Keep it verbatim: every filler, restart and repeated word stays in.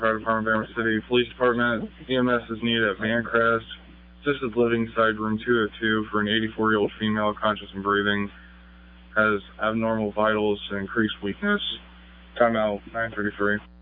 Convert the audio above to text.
Fire Department, Bammert City Police Department. E M S is needed at Vancrest. Assisted living side room two oh two for an eighty-four-year-old female, conscious and breathing. Has abnormal vitals and increased weakness. Timeout nine thirty-three.